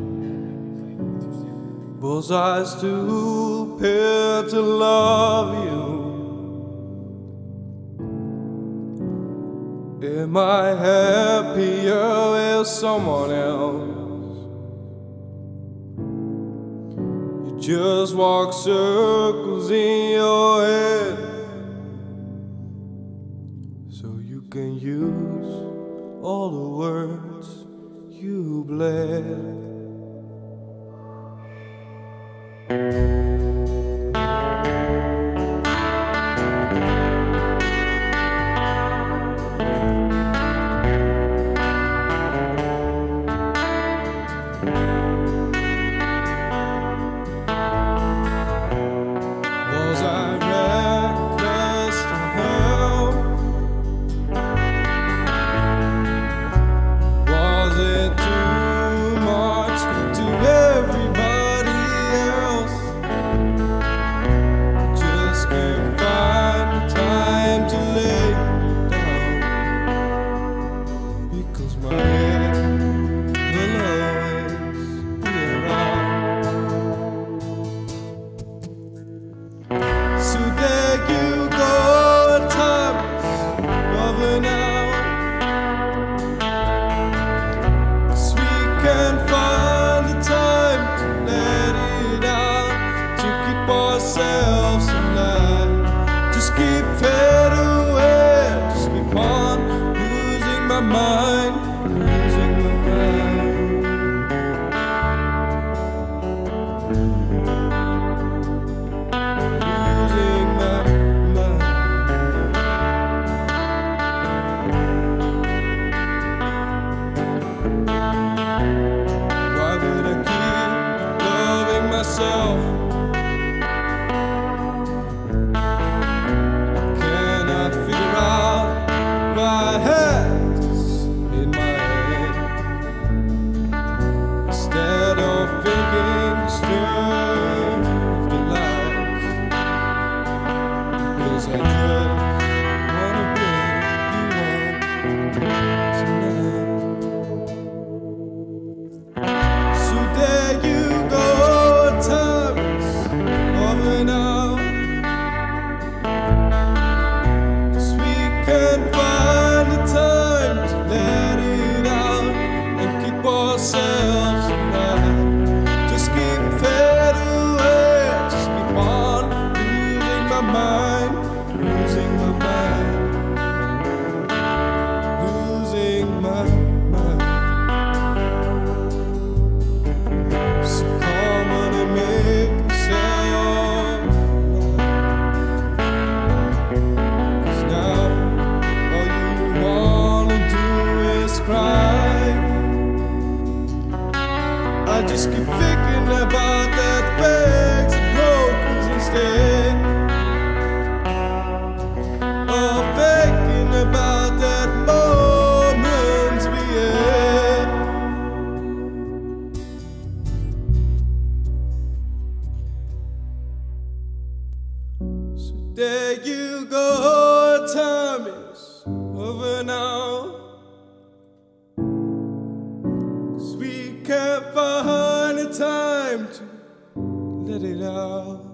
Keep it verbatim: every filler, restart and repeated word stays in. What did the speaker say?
Was I stupid to love you? Am I happier with someone else? You just walk circles in your head so you can use all the words you bled. Was I reckless to help? Was it too much to everybody else? Just can't find the time to lay down, because my head will always be around. So there you go, time's loving out. 'Cause we can't find the time to let it out, to keep ourselves alive. Just keep fading away, just keep on losing my mind, losing my mind. Losing my mind. Why would I keep loving myself? Cannot figure out why I had this in my head, instead of thinking straight of the lies. Because I just wanna bring you home tonight. So there you go, time is over now. 'Cause we can't find the time to let it out and keep ourselves alive. Just keep fading away, just keep on losing my mind, losing my mind, losing my mind. So come on and make yourself alive. 'Cause now all you wanna do is cry. I just keep thinking about that fakes and brokens instead of thinking about that moments we had. So there you go, time is over now. 'Cause we can't find the time to let it out.